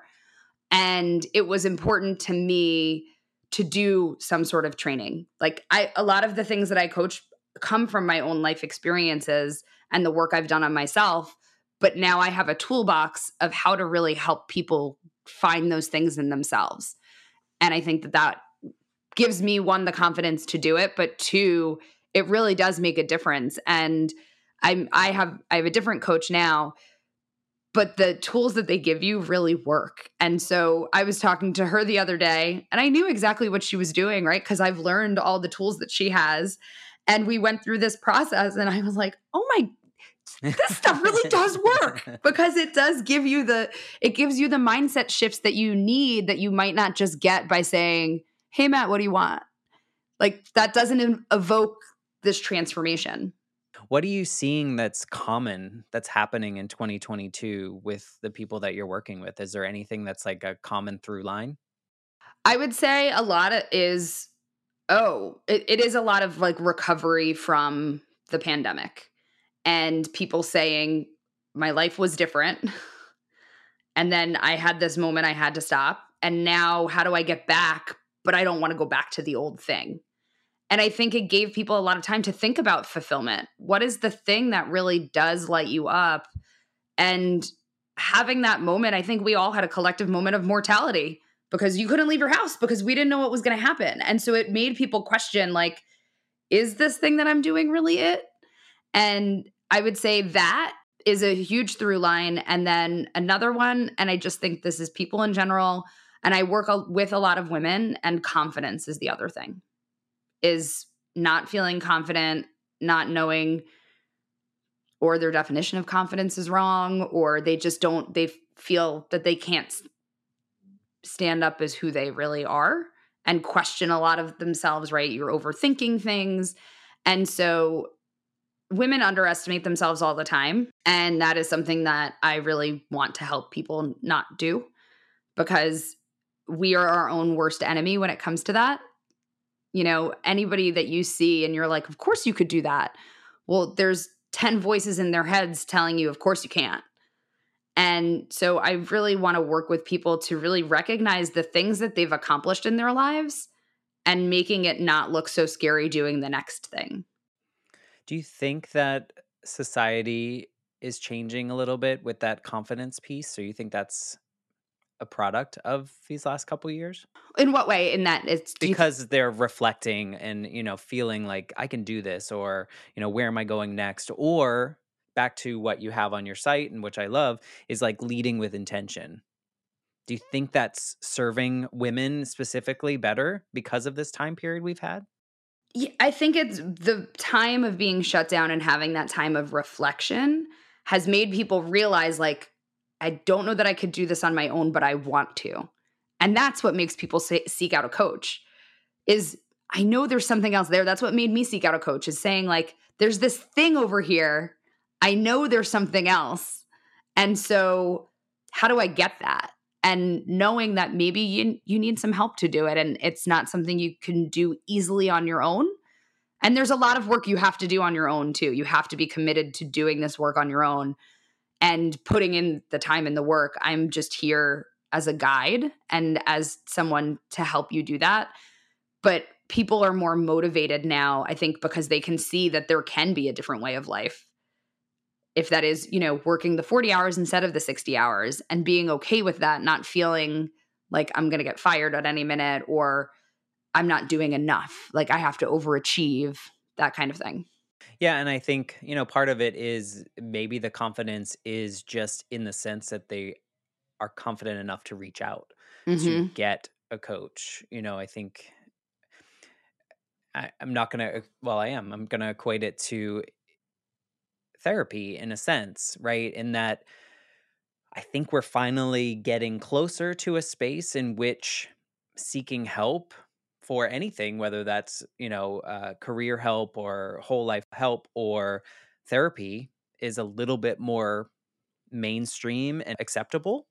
And it was important to me to do some sort of training. Like, I, a lot of the things that I coach come from my own life experiences and the work I've done on myself. But now I have a toolbox of how to really help people find those things in themselves. And I think that that gives me, one, the confidence to do it, but two, it really does make a difference. And I'm, I have, I have a different coach now, but the tools that they give you really work. And so I was talking to her the other day and I knew exactly what she was doing, right? Because I've learned all the tools that she has. And we went through this process and I was like, oh my, this stuff really does work, because it does give you the, it gives you the mindset shifts that you need, that you might not just get by saying, hey, Matt, what do you want? Like, that doesn't evoke this transformation. What are you seeing that's common, that's happening in twenty twenty-two with the people that you're working with? Is there anything that's like a common through line? I would say a lot of is, oh, it, it is a lot of like recovery from the pandemic and people saying my life was different. And then I had this moment I had to stop. And now how do I get back? But I don't want to go back to the old thing. And I think it gave people a lot of time to think about fulfillment. What is the thing that really does light you up? And having that moment, I think we all had a collective moment of mortality because you couldn't leave your house because we didn't know what was going to happen. And so it made people question, like, is this thing that I'm doing really it? And I would say that is a huge through line. And then another one, and I just think this is people in general, and I work with a lot of women, and confidence is the other thing, is not feeling confident, not knowing, or their definition of confidence is wrong, or they just don't, they feel that they can't stand up as who they really are and question a lot of themselves, right? You're overthinking things. And so women underestimate themselves all the time. And that is something that I really want to help people not do, because we are our own worst enemy when it comes to that. You know, anybody that you see and you're like, of course you could do that. Well, there's ten voices in their heads telling you, of course you can't. And so I really want to work with people to really recognize the things that they've accomplished in their lives and making it not look so scary doing the next thing. Do you think that society is changing a little bit with that confidence piece? Or you think that's a product of these last couple years? In what way? In that it's do you Because they're reflecting and, you know, feeling like I can do this, or, you know, where am I going next? Or back to what you have on your site, and which I love, is like leading with intention. Do you think that's serving women specifically better because of this time period we've had? Yeah, I think it's the time of being shut down and having that time of reflection has made people realize, like, I don't know that I could do this on my own, but I want to. And that's what makes people say, seek out a coach is I know there's something else there. That's what made me seek out a coach, is saying, like, there's this thing over here. I know there's something else. And so how do I get that? And knowing that maybe you, you need some help to do it, and it's not something you can do easily on your own. And there's a lot of work you have to do on your own too. You have to be committed to doing this work on your own and putting in the time and the work. I'm just here as a guide and as someone to help you do that. But people are more motivated now, I think, because they can see that there can be a different way of life. If that is, you know, working the forty hours instead of the sixty hours, and being okay with that, not feeling like I'm going to get fired at any minute, or I'm not doing enough, like I have to overachieve, that kind of thing. Yeah, and I think, you know, part of it is maybe the confidence is just in the sense that they are confident enough to reach out Mm-hmm. to get a coach. You know, I think I, I'm not going to, well, I am, I'm going to equate it to therapy in a sense, right? In that I think we're finally getting closer to a space in which seeking help for anything, whether that's, you know, uh, career help or whole life help or therapy, is a little bit more mainstream and acceptable,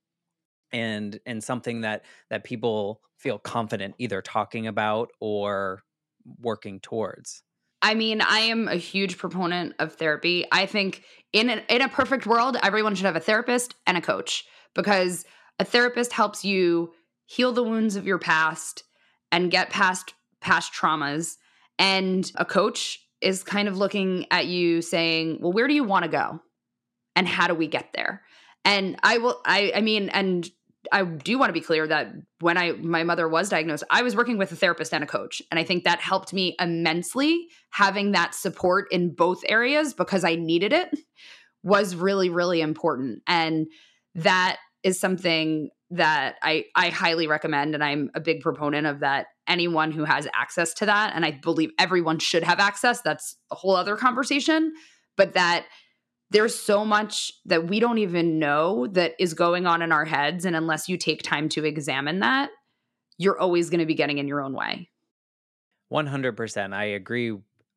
and and something that that people feel confident either talking about or working towards. I mean, I am a huge proponent of therapy. I think in a, in a perfect world, everyone should have a therapist and a coach, because a therapist helps you heal the wounds of your past and get past past traumas. And a coach is kind of looking at you saying, well, where do you want to go? And how do we get there? And I will, I, I mean, and I do want to be clear that when I my mother was diagnosed, I was working with a therapist and a coach. And I think that helped me immensely. Having that support in both areas, because I needed it, was really, really important. And that is something that I, I highly recommend. And I'm a big proponent of that. Anyone who has access to that, and I believe everyone should have access, that's a whole other conversation, but that there's so much that we don't even know that is going on in our heads. And unless you take time to examine that, you're always going to be getting in your own way. one hundred percent. I agree.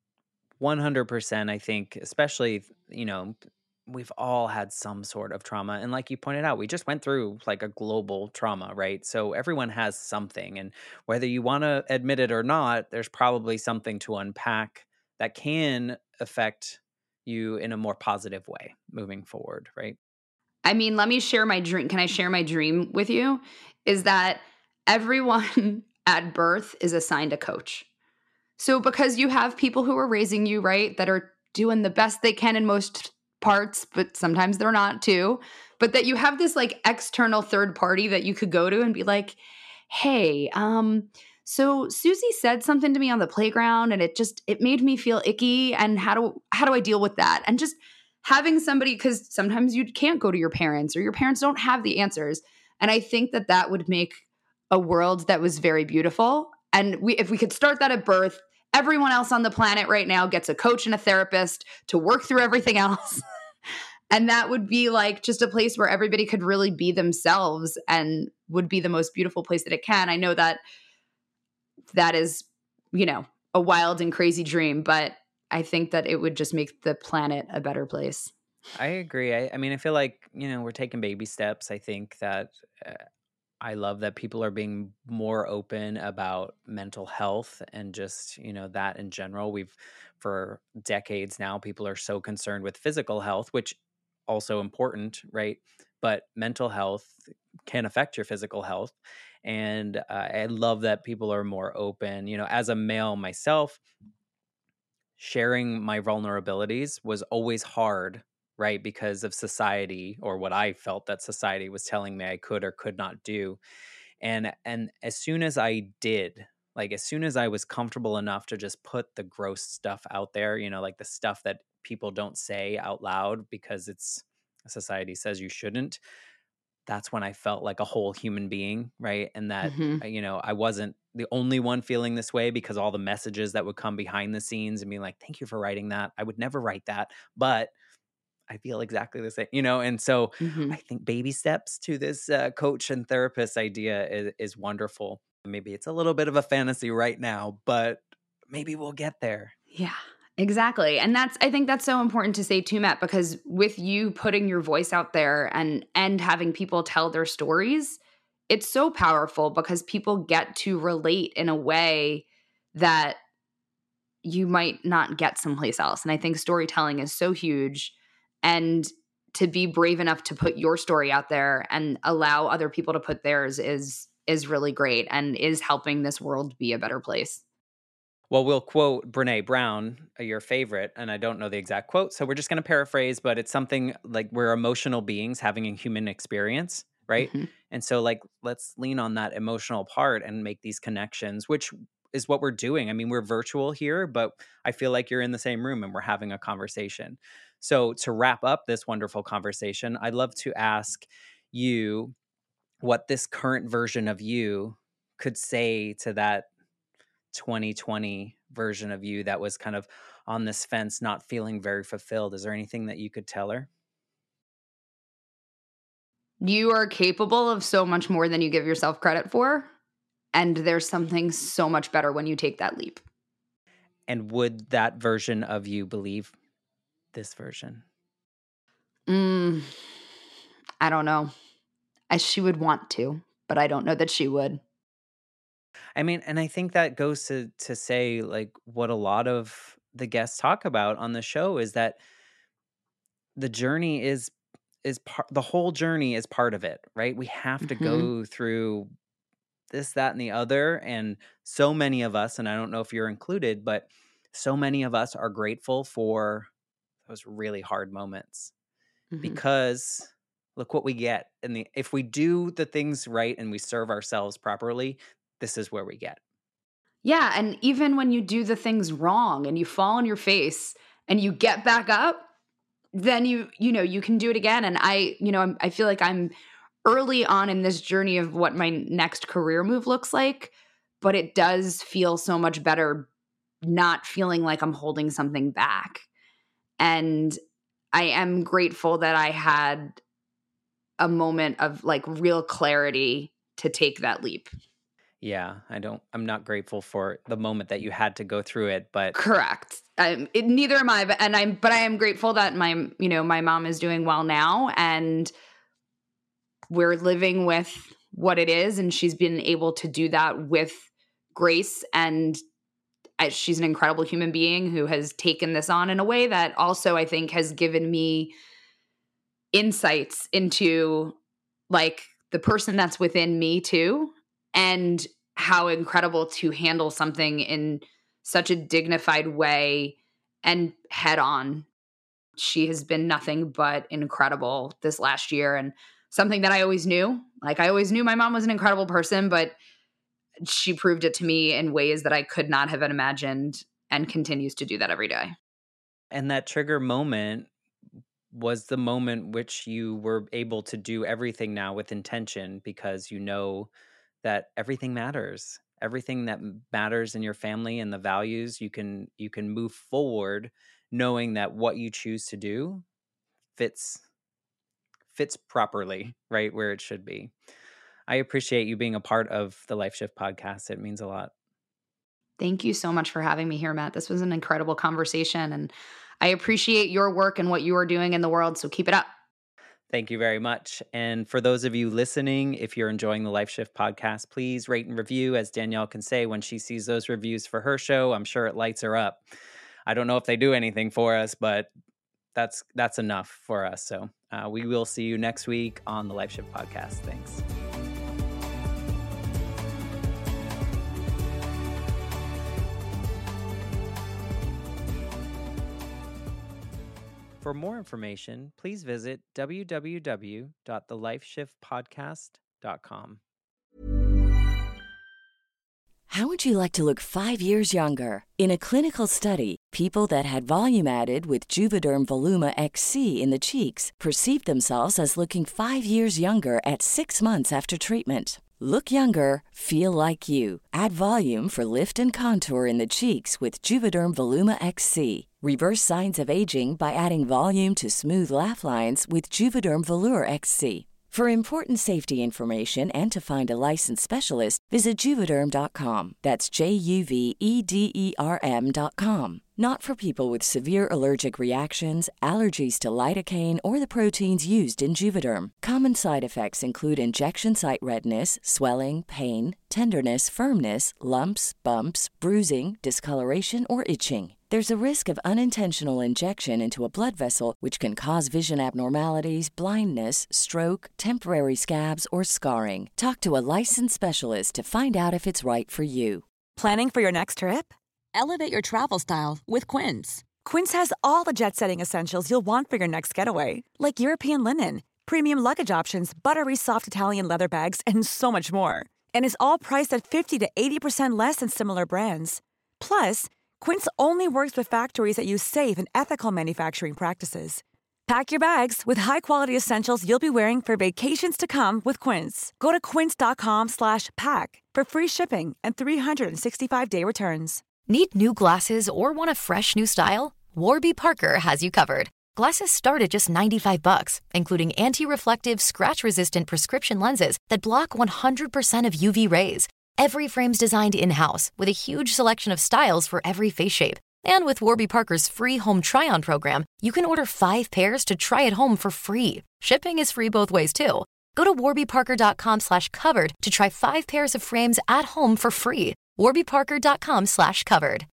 one hundred percent. I think, especially, you know, we've all had some sort of trauma. And like you pointed out, we just went through like a global trauma, right? So everyone has something. And whether you want to admit it or not, there's probably something to unpack that can affect you in a more positive way moving forward, right? I mean, let me share my dream. Can I share my dream with you? Is that everyone at birth is assigned a coach. So because you have people who are raising you, right, that are doing the best they can in most parts, but sometimes they're not too, but that you have this like external third party that you could go to and be like, hey, um, so Susie said something to me on the playground and it just, it made me feel icky. And how do, how do I deal with that? And just having somebody, because sometimes you can't go to your parents or your parents don't have the answers. And I think that that would make a world that was very beautiful. And we, if we could start that at birth, everyone else on the planet right now gets a coach and a therapist to work through everything else. And that would be like just a place where everybody could really be themselves and would be the most beautiful place that it can. I know that that is, you know, a wild and crazy dream, but I think that it would just make the planet a better place. I agree. I, I mean, I feel like, you know, we're taking baby steps. I think that uh, I love that people are being more open about mental health and just, you know, that in general. We've, for decades now, people are so concerned with physical health, which also important, right? But mental health can affect your physical health. And uh, I love that people are more open. You know, as a male myself, sharing my vulnerabilities was always hard right? Because of society, or what I felt that society was telling me I could or could not do. And and as soon as I did, like as soon as I was comfortable enough to just put the gross stuff out there, you know, like the stuff that people don't say out loud because it's society says you shouldn't, that's when I felt like a whole human being, right? And that, Mm-hmm. uh, you know, I wasn't the only one feeling this way, because all the messages that would come behind the scenes and being like, thank you for writing that. I would never write that, but I feel exactly the same, you know? And so Mm-hmm. I think baby steps to this uh, coach and therapist idea is, is wonderful. Maybe it's a little bit of a fantasy right now, but maybe we'll get there. Yeah, exactly. And that's, I think that's so important to say too, Matt, because with you putting your voice out there and, and having people tell their stories, it's so powerful because people get to relate in a way that you might not get someplace else. And I think storytelling is so huge. And to be brave enough to put your story out there and allow other people to put theirs is is really great and is helping this world be a better place. Well, we'll quote Brené Brown, your favorite, and I don't know the exact quote, so we're just going to paraphrase, but it's something like we're emotional beings having a human experience, right? Mm-hmm. And so like, let's lean on that emotional part and make these connections, which is what we're doing. I mean, we're virtual here, but I feel like you're in the same room and we're having a conversation. So to wrap up this wonderful conversation, I'd love to ask you what this current version of you could say to that twenty twenty version of you that was kind of on this fence, not feeling very fulfilled. Is there anything that you could tell her? You are capable of so much more than you give yourself credit for. And there's something so much better when you take that leap. And would that version of you believe this version? Mm, I don't know. I, she would want to, but I don't know that she would. I mean, and I think that goes to to say like what a lot of the guests talk about on the show is that the journey is is part the whole journey is part of it, right? We have to Mm-hmm. go through this, that, and the other. And so many of us, and I don't know if you're included, but so many of us are grateful for those really hard moments Mm-hmm. because look what we get. And the if we do the things right and we serve ourselves properly, this is where we get. Yeah, and even when you do the things wrong and you fall on your face and you get back up, then you you know you can do it again. And I you know I'm, I feel like I'm early on in this journey of what my next career move looks like, but it does feel so much better not feeling like I'm holding something back. And I am grateful that I had a moment of like real clarity to take that leap. Yeah, I don't, I'm not grateful for the moment that you had to go through it, but Correct. Um, it, neither am I, but and I'm, but I am grateful that my, you know, my mom is doing well now, and we're living with what it is, and she's been able to do that with grace, and I, she's an incredible human being who has taken this on in a way that also I think has given me insights into like the person that's within me too, and how incredible to handle something in such a dignified way and head on. She has been nothing but incredible this last year, and something that I always knew. Like I always knew my mom was an incredible person, but she proved it to me in ways that I could not have imagined, and continues to do that every day. and that trigger moment was the moment which you were able to do everything now with intention, because you know that everything matters. Everything that matters in your family and the values, you can you can move forward knowing that what you choose to do fits fits properly, right where it should be. I appreciate you being a part of the Life Shift podcast. It means a lot. Thank you so much for having me here, Matt. This was an incredible conversation, and I appreciate your work and what you are doing in the world, so keep it up. Thank you very much. And for those of you listening, if you're enjoying the Life Shift podcast, please rate and review. As Danielle can say, when she sees those reviews for her show, I'm sure it lights her up. I don't know if they do anything for us, but that's that's enough for us. So uh, we will see you next week on the Life Shift podcast. Thanks. For more information, please visit w w w dot the life shift podcast dot com. How would you like to look five years younger? In a clinical study, people that had volume added with Juvederm Voluma X C in the cheeks perceived themselves as looking five years younger at six months after treatment. Look younger, feel like you. Add volume for lift and contour in the cheeks with Juvederm Voluma X C. Reverse signs of aging by adding volume to smooth laugh lines with Juvederm Volure X C. For important safety information and to find a licensed specialist, visit Juvederm dot com. That's J U V E D E R M dot com. Not for people with severe allergic reactions, allergies to lidocaine, or the proteins used in Juvederm. Common side effects include injection site redness, swelling, pain, tenderness, firmness, lumps, bumps, bruising, discoloration, or itching. There's a risk of unintentional injection into a blood vessel, which can cause vision abnormalities, blindness, stroke, temporary scabs, or scarring. Talk to a licensed specialist to find out if it's right for you. Planning for your next trip? Elevate your travel style with Quince. Quince has all the jet-setting essentials you'll want for your next getaway, like European linen, premium luggage options, buttery soft Italian leather bags, and so much more. And is all priced at fifty to eighty percent less than similar brands. Plus, Quince only works with factories that use safe and ethical manufacturing practices. Pack your bags with high-quality essentials you'll be wearing for vacations to come with Quince. Go to quince dot com slash pack for free shipping and three sixty-five day returns. Need new glasses or want a fresh new style? Warby Parker has you covered. Glasses start at just ninety-five bucks, including anti-reflective, scratch-resistant prescription lenses that block one hundred percent of U V rays. Every frame's designed in-house with a huge selection of styles for every face shape. And with Warby Parker's free home try-on program, you can order five pairs to try at home for free. Shipping is free both ways, too. Go to warby parker dot com slash covered to try five pairs of frames at home for free. warby parker dot com slash covered.